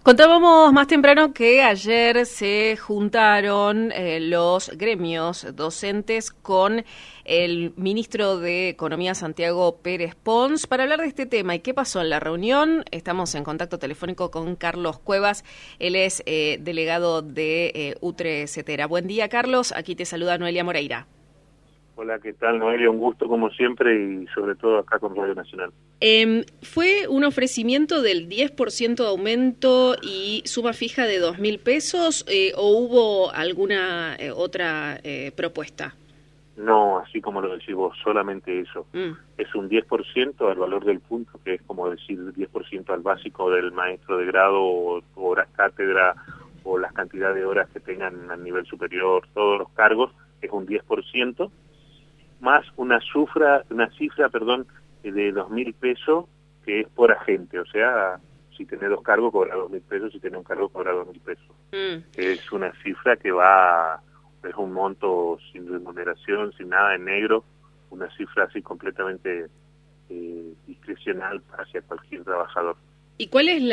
Contábamos más temprano que ayer se juntaron los gremios docentes con el ministro de Economía, Santiago Pérez Pons, para hablar de este tema. ¿Y qué pasó en la reunión? Estamos en contacto telefónico con Carlos Cuevas. Él es delegado de UTRE Cetera. Buen día, Carlos. Aquí te saluda Noelia Moreira. Hola, ¿qué tal, Noelia? Un gusto como siempre y sobre todo acá con Radio Nacional. ¿Fue un ofrecimiento del 10% de aumento y suma fija de 2.000 pesos o hubo alguna otra propuesta? No, así como lo decís vos, solamente eso. Es un 10% al valor del punto, que es como decir 10% al básico del maestro de grado o horas cátedra o las cantidades de horas que tengan a nivel superior, todos los cargos, es un 10%. Más una cifra, de 2.000 pesos que es por agente, o sea, si tenés 2 cargos cobra 2.000 pesos, si tenés un cargo cobra 2.000 pesos. Es una cifra que es un monto sin remuneración, sin nada en negro, una cifra así completamente discrecional hacia cualquier trabajador. ¿Y cuál es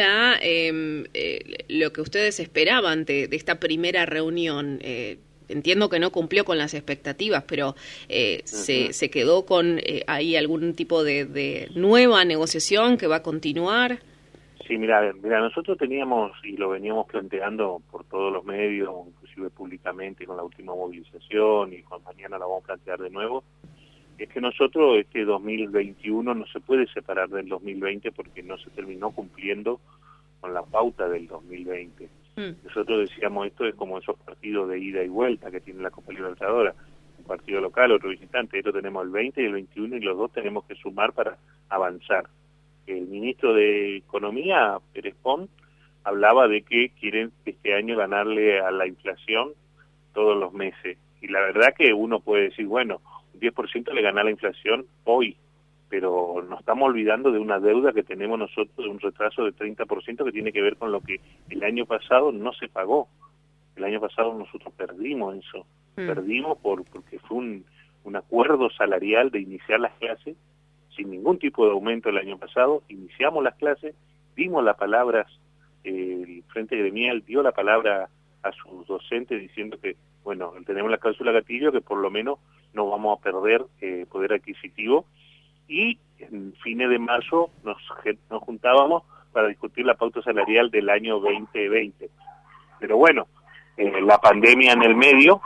lo que ustedes esperaban de esta primera reunión? Entiendo que no cumplió con las expectativas, pero se quedó con ahí algún tipo de nueva negociación que va a continuar. Sí, mira, nosotros teníamos y lo veníamos planteando por todos los medios, inclusive públicamente con la última movilización y con mañana la vamos a plantear de nuevo, es que nosotros este 2021 no se puede separar del 2020 porque no se terminó cumpliendo con la pauta del 2020. Nosotros decíamos, esto es como esos partidos de ida y vuelta que tiene la Copa Libertadora, un partido local, otro visitante. Esto tenemos el 20 y el 21 y los dos tenemos que sumar para avanzar. El ministro de Economía, Pérez Pons, hablaba de que quieren este año ganarle a la inflación todos los meses. Y la verdad que uno puede decir, bueno, un 10% le gana a la inflación hoy, pero nos estamos olvidando de una deuda que tenemos nosotros, de un retraso de 30% que tiene que ver con lo que el año pasado no se pagó. El año pasado nosotros perdimos eso, perdimos porque fue un acuerdo salarial de iniciar las clases sin ningún tipo de aumento el año pasado. Iniciamos las clases, dimos las palabras, el Frente Gremial dio la palabra a sus docentes diciendo que, bueno, tenemos la cláusula gatillo, que por lo menos no vamos a perder poder adquisitivo. Y en fines de marzo nos juntábamos para discutir la pauta salarial del año 2020. Pero bueno, la pandemia en el medio,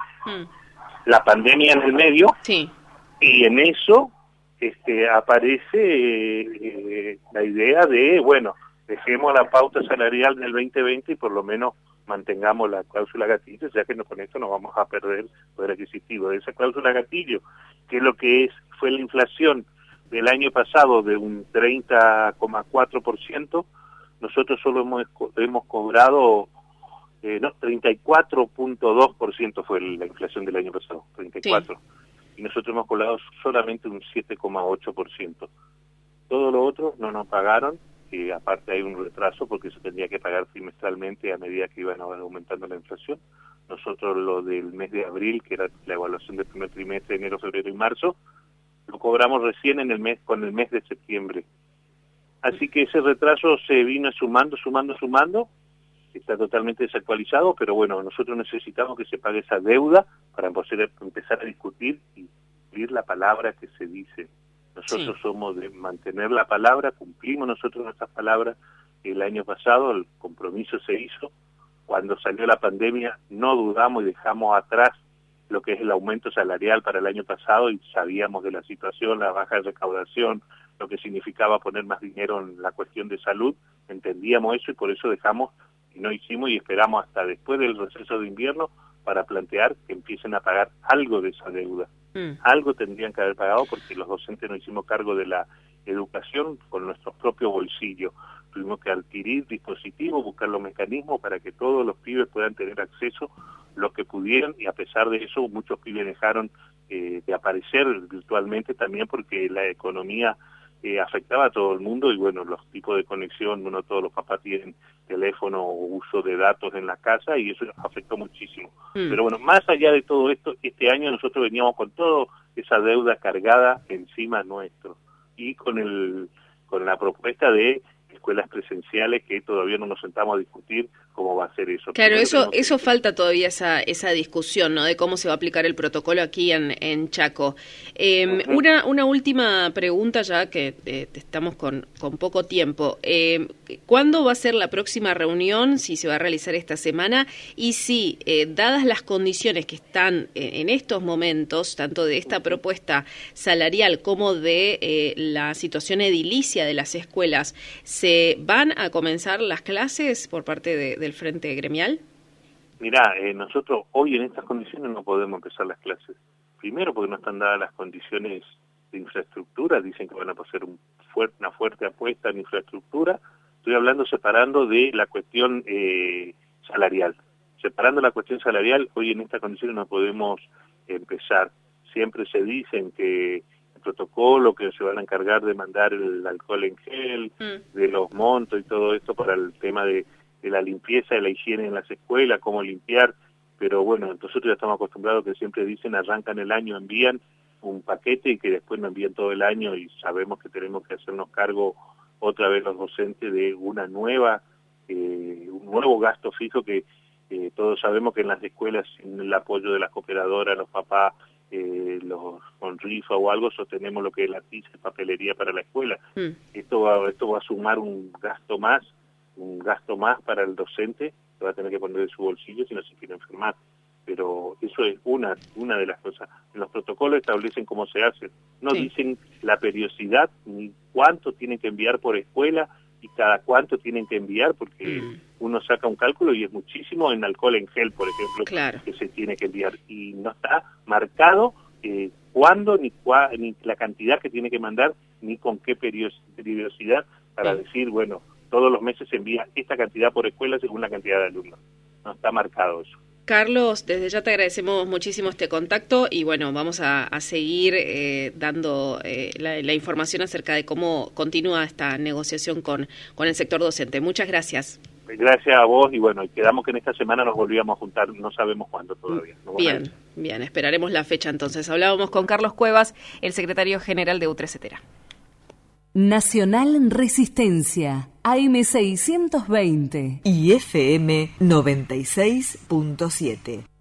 Sí. Y en eso aparece la idea de, bueno, dejemos la pauta salarial del 2020 y por lo menos mantengamos la cláusula gatillo, ya que con esto no vamos a perder poder adquisitivo. De esa cláusula gatillo, que es lo que fue la inflación del año pasado de un 30,4%, nosotros solo hemos cobrado, 34,2% fue la inflación del año pasado, 34%. Sí. Y nosotros hemos cobrado solamente un 7,8%. Todo lo otro no nos pagaron, aparte hay un retraso porque se tendría que pagar trimestralmente a medida que iban aumentando la inflación. Nosotros lo del mes de abril, que era la evaluación del primer trimestre, enero, febrero y marzo, lo cobramos recién con el mes de septiembre. Así que ese retraso se vino sumando, está totalmente desactualizado, pero bueno, nosotros necesitamos que se pague esa deuda para poder empezar a discutir y cumplir la palabra que se dice. Nosotros somos de mantener la palabra, cumplimos nosotros nuestras palabras. El año pasado el compromiso se hizo, cuando salió la pandemia no dudamos y dejamos atrás lo que es el aumento salarial para el año pasado y sabíamos de la situación, la baja de recaudación, lo que significaba poner más dinero en la cuestión de salud, entendíamos eso y por eso dejamos y no hicimos y esperamos hasta después del receso de invierno para plantear que empiecen a pagar algo de esa deuda. Algo tendrían que haber pagado porque los docentes nos hicimos cargo de la educación con nuestros propios bolsillos. Tuvimos que adquirir dispositivos, buscar los mecanismos para que todos los pibes puedan tener acceso lo que pudieran y a pesar de eso muchos pibes dejaron de aparecer virtualmente también porque la economía afectaba a todo el mundo y bueno, los tipos de conexión, no todos los papás tienen teléfono o uso de datos en la casa y eso afectó muchísimo. Pero bueno, más allá de todo esto, este año nosotros veníamos con toda esa deuda cargada encima nuestro y con la propuesta de escuelas presenciales, que todavía no nos sentamos a discutir cómo va a ser eso. Claro, eso falta todavía esa discusión, ¿no? De cómo se va a aplicar el protocolo aquí en Chaco. Una última pregunta, ya que estamos con poco tiempo. ¿Cuándo va a ser la próxima reunión? Si se va a realizar esta semana y si, dadas las condiciones que están en estos momentos, tanto de esta propuesta salarial como de la situación edilicia de las escuelas, ¿se van a comenzar las clases por parte del Frente Gremial? Mirá, nosotros hoy en estas condiciones no podemos empezar las clases. Primero porque no están dadas las condiciones de infraestructura, dicen que van a hacer una fuerte apuesta en infraestructura. Estoy hablando separando de la cuestión salarial. Separando la cuestión salarial, hoy en estas condiciones no podemos empezar. Siempre se dicen que el protocolo, que se van a encargar de mandar el alcohol en gel, de los montos y todo esto para el tema de la limpieza, de la higiene en las escuelas, cómo limpiar, pero bueno, nosotros ya estamos acostumbrados que siempre dicen arrancan el año, envían un paquete y que después no envían todo el año y sabemos que tenemos que hacernos cargo otra vez los docentes de un nuevo gasto fijo que todos sabemos que en las escuelas sin el apoyo de las cooperadoras, los papás, los con rifa o algo, sostenemos lo que es la tiza y papelería para la escuela. Esto va a sumar un gasto más para el docente, que va a tener que poner de su bolsillo si no se quiere enfermar. Pero eso es una de las cosas. En los protocolos establecen cómo se hace. No dicen la periodicidad, ni cuánto tienen que enviar por escuela y cada cuánto tienen que enviar, porque uno saca un cálculo y es muchísimo en alcohol en gel, por ejemplo, que se tiene que enviar. Y no está marcado cuándo, ni la cantidad que tiene que mandar, ni con qué periodicidad, para decir, bueno, todos los meses se envía esta cantidad por escuela según la cantidad de alumnos. No está marcado eso. Carlos, desde ya te agradecemos muchísimo este contacto y bueno, vamos a seguir dando la información acerca de cómo continúa esta negociación con el sector docente. Muchas gracias. Gracias a vos y bueno, quedamos que en esta semana nos volvíamos a juntar, no sabemos cuándo todavía. Bien, esperaremos la fecha entonces. Hablábamos con Carlos Cuevas, el secretario general de UTRCetera. Nacional Resistencia, AM 620 y FM 96.7.